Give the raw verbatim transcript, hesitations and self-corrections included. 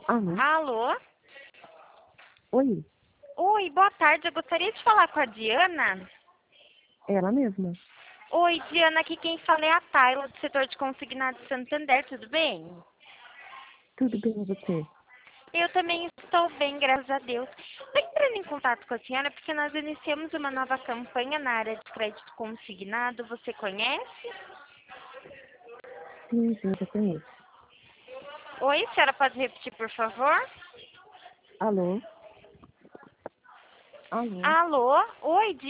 Alô? Alô? Oi, Oi, boa tarde. Eu gostaria de falar com a Diana. ela mesma. Oi, Diana, aqui quem fala é a Tayla, do setor de consignado de Santander, tudo bem? Tudo bem, e você? Eu também estou bem, graças a Deus. Estou entrando em contato com a senhora porque nós iniciamos uma nova campanha na área de crédito consignado. Você conhece? Sim, sim, já conheço. Oi, a senhora pode repetir, por favor? Alô? Alô? Alô? Oi,